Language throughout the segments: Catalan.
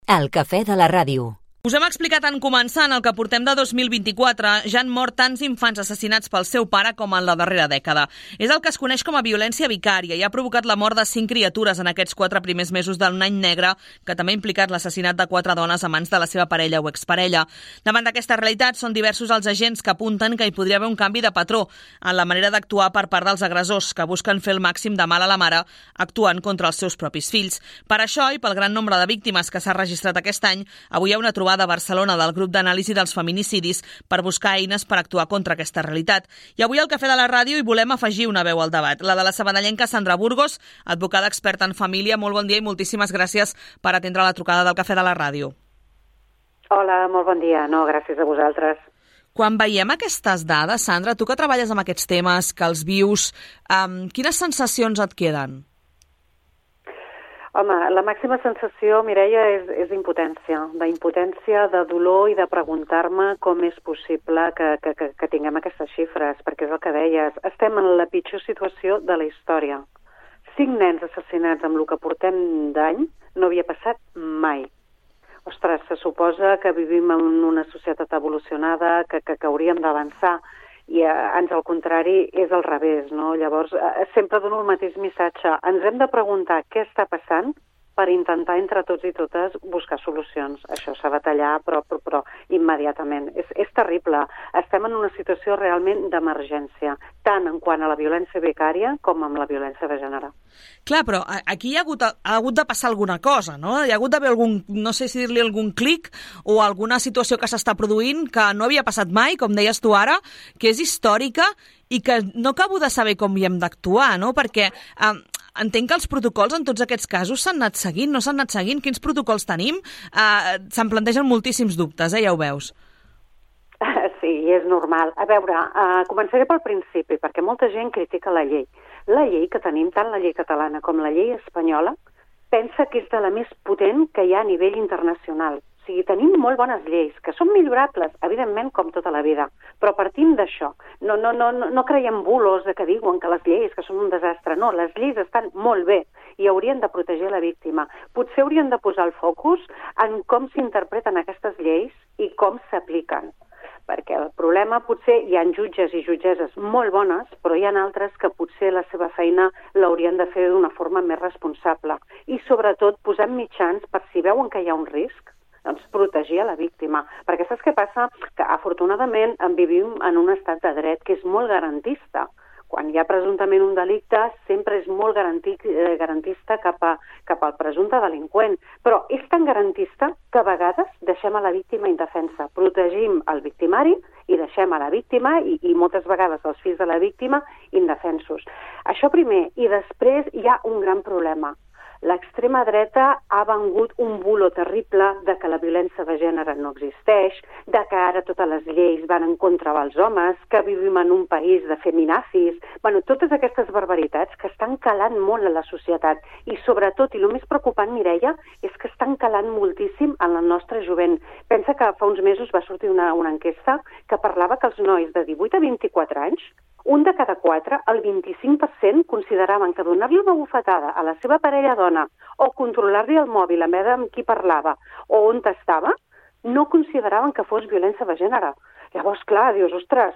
El cafè de la ràdio. Us hem explicat en començar, en el que portem de 2024, ja han mort tants infants assassinats pel seu pare com en la darrera dècada. És el que es coneix com a violència vicària i ha provocat la mort de 5 criatures en aquests 4 primers mesos d'un any negre, que també ha implicat l'assassinat de 4 dones a mans de la seva parella o exparella. Davant d'aquesta realitat, són diversos els agents que apunten que hi podria haver un canvi de patró en la manera d'actuar per part dels agressors, que busquen fer el màxim de mal a la mare actuant contra els seus propis fills. Per això, i pel gran nombre de víctimes que s'ha registrat aquest any, avui hi ha una trobada de Barcelona del grup d'anàlisi dels feminicidis per buscar eines per actuar contra aquesta realitat. I avui al Cafè de la Ràdio hi volem afegir una veu al debat, la de la sabadellenca Sandra Burgos, advocada experta en família. Molt bon dia i moltíssimes gràcies per atendre la trucada del Cafè de la Ràdio. Hola, molt bon dia. No, gràcies a vosaltres. Quan veiem aquestes dades, Sandra, tu que treballes amb aquests temes, que els vius, quines sensacions et queden? Home, la màxima sensació, Mireia, és impotència. D'impotència, de dolor i de preguntar-me com és possible que tinguem aquestes xifres, perquè és el que deies. Estem en la pitjor situació de la història. 5 nens assassinats amb el que portem d'any no havia passat mai. Ostres, se suposa que vivim en una societat evolucionada, que hauríem d'avançar, i ans al contrari és al revés, no? Llavors, sempre dono el mateix missatge. Ens hem de preguntar què està passant per intentar entre tots i totes buscar solucions. Això s'ha de tallar, però immediatament. És terrible. Estem en una situació realment d'emergència, tant en quant a la violència vicària com amb la violència de gènere. Clar, però aquí ha hagut de passar alguna cosa, no? Hi ha hagut d'haver algun, no sé si dir-li algun clic o alguna situació que s'està produint que no havia passat mai, com deies tu ara, que és històrica i que no acabo de saber com hi hem d'actuar, no? Perquè entenc que els protocols en tots aquests casos s'han anat seguint, no s'han anat seguint? Quins protocols tenim? Se'n plantegen moltíssims dubtes, ja ho veus. Sí, és normal. A veure, començaré pel principi, perquè molta gent critica la llei. La llei que tenim, tant la llei catalana com la llei espanyola, pensa que és de la més potent que hi ha a nivell internacional. O sigui, tenim molt bones lleis, que són millorables, evidentment, com tota la vida, però partim d'això. No creiem bulos que diuen que les lleis que són un desastre. No, les lleis estan molt bé i haurien de protegir la víctima. Potser haurien de posar el focus en com s'interpreten aquestes lleis i com s'apliquen. Perquè el problema potser hi ha jutges i jutgesses molt bones, però hi ha altres que potser la seva feina l'haurien de fer d'una forma més responsable. I sobretot posant mitjans per si veuen que hi ha un risc, doncs protegir a la víctima. Perquè saps què passa? Que afortunadament vivim en un estat de dret que és molt garantista. Quan hi ha presumptament un delicte, sempre és molt garantista cap al presumpte delinqüent. Però és tan garantista que a vegades deixem a la víctima indefensa. Protegim el victimari i deixem a la víctima i moltes vegades els fills de la víctima indefensos. Això primer. I després hi ha un gran problema. L'extrema dreta ha vengut un bulo terrible de que la violència de gènere no existeix, de que ara totes les lleis van en contra dels homes, que vivim en un país de feminazis, totes aquestes barbaritats que estan calant molt a la societat i sobretot, i el més preocupant, Mireia, és que estan calant moltíssim en la nostra jovent. Pensa que fa uns mesos va sortir una enquesta que parlava que els nois de 18 a 24 anys, un de cada 4, el 25%, consideraven que donar-li una bufetada a la seva parella dona o controlar-li el mòbil a veure amb qui parlava o on estava, no consideraven que fos violència de gènere. Llavors, clar, dius, ostres,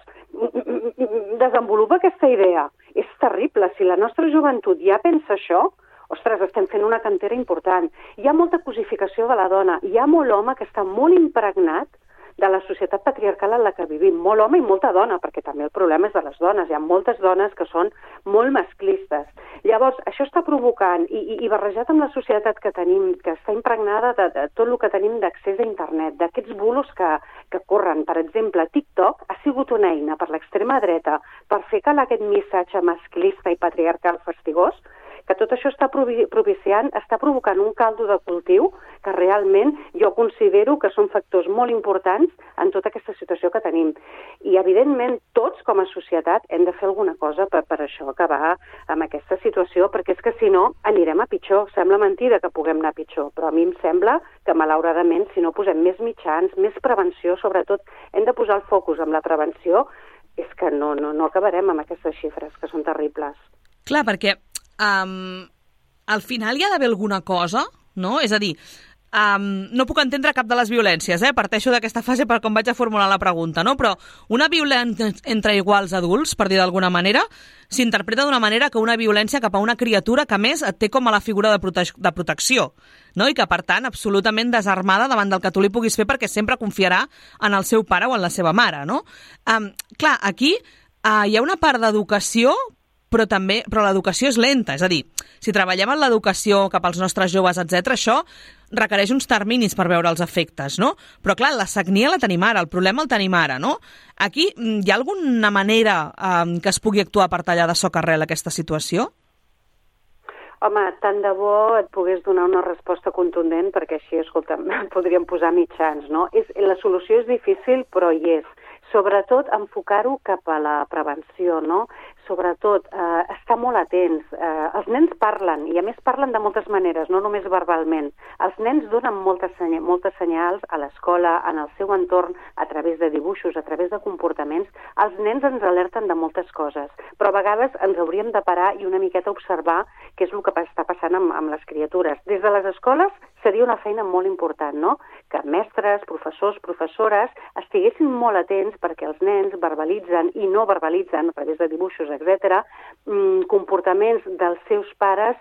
desenvolupa aquesta idea. És terrible. Si la nostra joventut ja pensa això, ostres, estem fent una cantera important. Hi ha molta cosificació de la dona. Hi ha molt home que està molt impregnat de la societat patriarcal en la que vivim. Molt home i molta dona, perquè també el problema és de les dones. Hi ha moltes dones que són molt masclistes. Llavors, això està provocant, i barrejat amb la societat que tenim, que està impregnada de tot el que tenim d'accés a internet, d'aquests bulos que corren. Per exemple, TikTok ha sigut una eina per l'extrema dreta per fer calar aquest missatge masclista i patriarcal fastigós, que tot això està propiciant, està provocant un caldo de cultiu que realment jo considero que són factors molt importants en tota aquesta situació que tenim. I, evidentment, tots com a societat hem de fer alguna cosa per això acabar amb aquesta situació, perquè és que si no anirem a pitjor. Sembla mentida que puguem anar a pitjor, però a mi em sembla que, malauradament, si no posem més mitjans, més prevenció, sobretot hem de posar el focus en la prevenció, és que no acabarem amb aquestes xifres, que són terribles. Clar, perquè al final hi ha d'haver alguna cosa, no? És a dir, no puc entendre cap de les violències, parteixo d'aquesta fase per com vaig a formular la pregunta, no? Però una violència entre iguals adults, per dir d'alguna manera, s'interpreta d'una manera que una violència cap a una criatura que, a més, et té com a la figura de protecció, no? I que, per tant, absolutament desarmada davant del que tu li puguis fer perquè sempre confiarà en el seu pare o en la seva mare, no? Clar, aquí hi ha una part d'educació, però l'educació és lenta, és a dir, si treballem en l'educació cap als nostres joves, etc., això requereix uns terminis per veure els efectes, no? Però clar, la sagnia la tenim ara, el problema el tenim ara, no? Aquí hi ha alguna manera que es pugui actuar per tallar de socarrel aquesta situació? Home, tant de bo et pogués donar una resposta contundent, perquè així, escolta'm, podríem posar mitjans, no? La solució és difícil, però hi és. Sobretot enfocar-ho cap a la prevenció, no? Sobretot estar molt atents. Els nens parlen, i a més parlen de moltes maneres, no només verbalment. Els nens donen moltes senyals a l'escola, en el seu entorn, a través de dibuixos, a través de comportaments. Els nens ens alerten de moltes coses, però a vegades ens hauríem de parar i una miqueta observar què és el que està passant amb les criatures. Des de les escoles seria una feina molt important, no? Que mestres, professors, professores estiguessin molt atents perquè els nens verbalitzen i no verbalitzen a través de dibuixos, etc., comportaments dels seus pares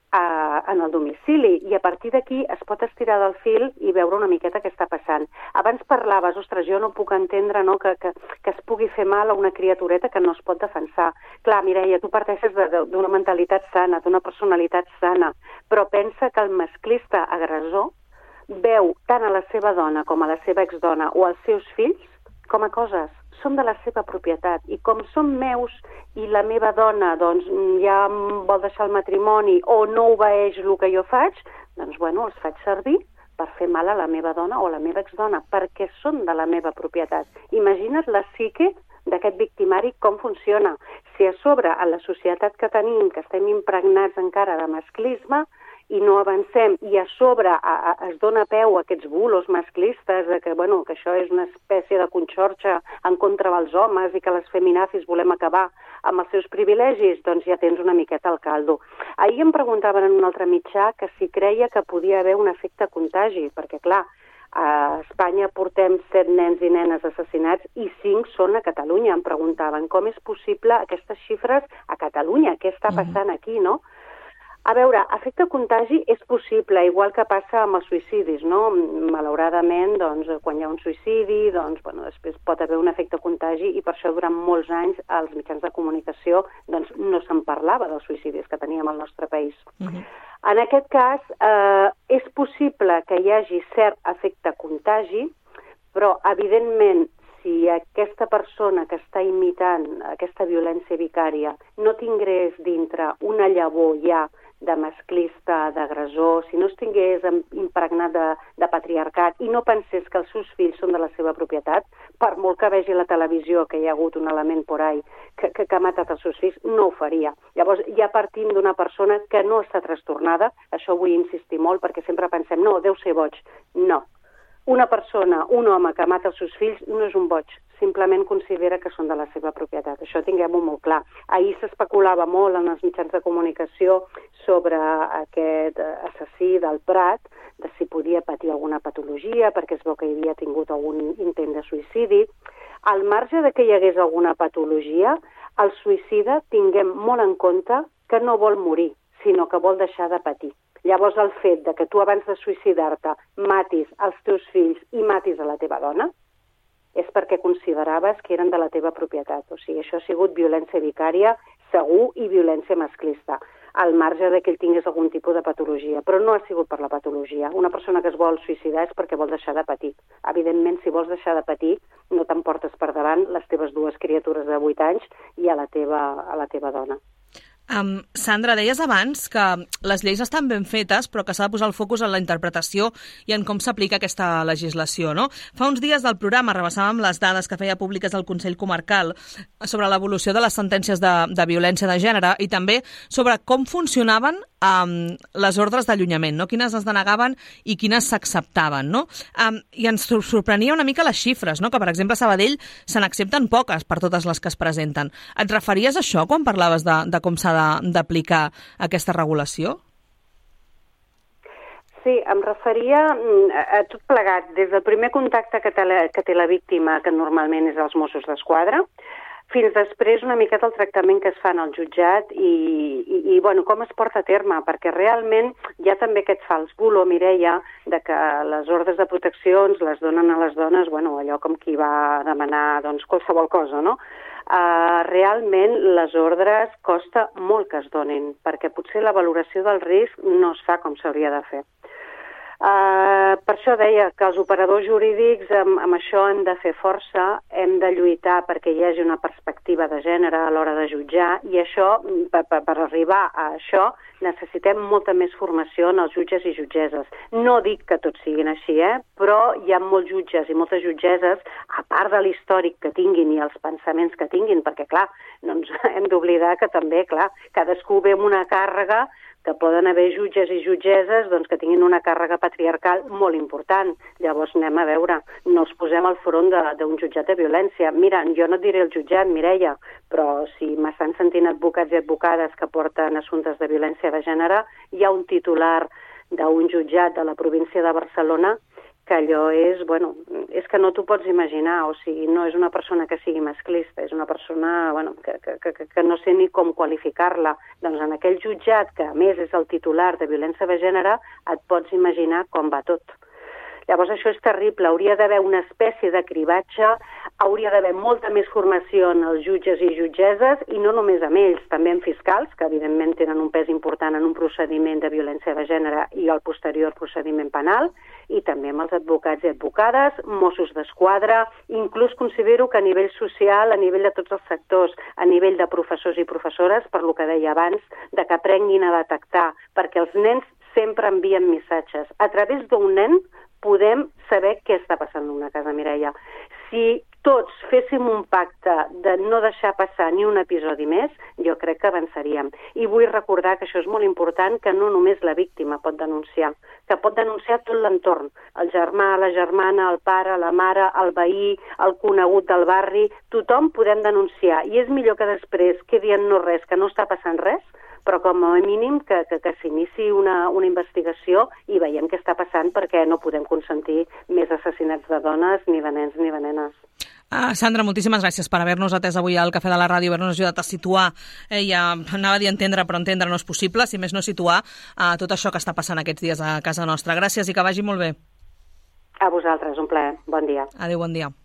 en el domicili, i a partir d'aquí es pot estirar del fil i veure una miqueta què està passant. Abans parlaves, ostres, jo no puc entendre, no, que es pugui fer mal a una criatureta que no es pot defensar. Clar, Mireia, tu parteixes d'una mentalitat sana, d'una personalitat sana, però pensa que el masclista agressor veu tant a la seva dona com a la seva exdona o als seus fills com a coses, són de la seva propietat, i com són meus i la meva dona doncs ja em vol deixar el matrimoni o no obeeix el que jo faig, doncs bueno, els faig servir per fer mal a la meva dona o a la meva exdona, perquè són de la meva propietat. Imagina't la psique d'aquest victimari com funciona. Si a sobre, a la societat que tenim, que estem impregnats encara de masclisme, i no avancem, i a sobre es dona peu a aquests bulos masclistes de que, bueno, que això és una espècie de conxorxa en contra dels homes i que les feminazis volem acabar amb els seus privilegis, doncs ja tens una miqueta al caldo. Ahir em preguntaven en un altre mitjà que si creia que podia haver un efecte contagi, perquè clar, a Espanya portem 7 nens i nenes assassinats i 5 són a Catalunya. Em preguntaven com és possible aquestes xifres a Catalunya, què està passant aquí, no? A veure, efecte contagi és possible, igual que passa amb els suïcidis, no? Malauradament, doncs, quan hi ha un suïcidi, doncs, bueno, després pot haver un efecte contagi i per això durant molts anys als mitjans de comunicació doncs, no se'n parlava dels suïcidis que teníem al nostre país. En aquest cas, és possible que hi hagi cert efecte contagi, però, evidentment, si aquesta persona que està imitant aquesta violència vicària no tingués dintre una llavor ja de masclista, d'agressor, si no estigués impregnat de patriarcat i no pensés que els seus fills són de la seva propietat, per molt que vegi la televisió que hi ha hagut un element por ahí que ha matat els seus fills, no ho faria. Llavors ja partim d'una persona que no està trastornada, això vull insistir molt perquè sempre pensem, no, deu ser boig. No. Una persona, un home que mata els seus fills no és un boig, simplement considera que són de la seva propietat. Això tinguem-ho molt clar. Ahir s'especulava molt en els mitjans de comunicació sobre aquest assassí del Prat, de si podia patir alguna patologia, perquè es veu que hi havia tingut algun intent de suïcidi. Al marge de que hi hagués alguna patologia, el suïcida tinguem molt en compte que no vol morir, sinó que vol deixar de patir. Llavors, el fet de que tu abans de suïcidar-te matis els teus fills i matis a la teva dona és perquè consideraves que eren de la teva propietat. O sigui, això ha sigut violència vicària, segur, i violència masclista, al marge de que ell tingués algun tipus de patologia. Però no ha sigut per la patologia. Una persona que es vol suïcidar és perquè vol deixar de patir. Evidentment, si vols deixar de patir, no t'emportes per davant les teves 2 criatures de 8 anys i a la teva dona. Sandra, deies abans que les lleis estan ben fetes, però que s'ha de posar el focus en la interpretació i en com s'aplica aquesta legislació, no? Fa uns dies del programa rebassàvem les dades que feia públiques el Consell Comarcal sobre l'evolució de les sentències de violència de gènere i també sobre com funcionaven les ordres d'allunyament, no? Quines es denegaven i quines s'acceptaven, no? I ens sorprenia una mica les xifres, no? Que, per exemple, a Sabadell se n'accepten poques per totes les que es presenten. Et referies a això quan parlaves de com s'ha d'aplicar aquesta regulació? Sí, em referia a tot plegat, des del primer contacte que té la víctima, que normalment és els Mossos d'Esquadra, fins després una miqueta el tractament que es fa en el jutjat i bueno, com es porta a terme, perquè realment hi ha també aquest fals bulo, Mireia, de que les ordres de protecció ens les donen a les dones, bueno, allò com qui va demanar doncs, qualsevol cosa, no? Realment les ordres costa molt que es donin, perquè potser la valoració del risc no es fa com s'hauria de fer. Per això deia que els operadors jurídics amb això hem de fer força, hem de lluitar perquè hi hagi una perspectiva de gènere a l'hora de jutjar i això, per arribar a això, necessitem molta més formació en els jutges i jutgeses. No dic que tots siguin així, però hi ha molts jutges i moltes jutgeses, a part de l'històric que tinguin i els pensaments que tinguin, perquè clar, no ens hem d'oblidar que també, clar, cadascú ve amb una càrrega que poden haver jutges i jutgeses doncs, que tinguin una càrrega patriarcal molt important. Llavors anem a veure, no els posem al front d'un jutjat de violència. Mira, jo no et diré el jutjat, Mireia, però si m'estan sentint advocats i advocades que porten assumptes de violència de gènere, hi ha un titular d'un jutjat de la província de Barcelona que allò és, bueno, és que no t'ho pots imaginar, o sigui, no és una persona que sigui masclista, és una persona, bueno, que no sé ni com qualificar-la. Doncs en aquell jutjat, que a més és el titular de violència de gènere, et pots imaginar com va tot. Llavors això és terrible, hauria d'haver una espècie de cribatge, hauria d'haver molta més formació en els jutges i jutgeses, i no només amb ells, també en fiscals, que evidentment tenen un pes important en un procediment de violència de gènere i el posterior procediment penal, i també amb els advocats i advocades, Mossos d'Esquadra, inclús considero que a nivell social, a nivell de tots els sectors, a nivell de professors i professores, per lo que deia abans, de que aprenguin a detectar, perquè els nens sempre envien missatges. A través d'un nen podem saber què està passant en una casa, Mireia. Si tots féssim un pacte de no deixar passar ni un episodi més, jo crec que avançaríem. I vull recordar que això és molt important, que no només la víctima pot denunciar, que pot denunciar tot l'entorn, el germà, la germana, el pare, la mare, el veí, el conegut del barri, tothom podem denunciar. I és millor que després quedi en no res, que no està passant res, però com a mínim que s'iniciï una investigació i veiem què està passant, perquè no podem consentir més assassinats de dones, ni de nens, ni de nenes. Sandra, moltíssimes gràcies per haver-nos atès avui al Cafè de la Ràdio, haver-nos ajudat a situar, ja anava a dir entendre, però entendre no és possible, si més no situar tot això que està passant aquests dies a casa nostra. Gràcies i que vagi molt bé. A vosaltres, un plaer. Bon dia. Adéu, bon dia.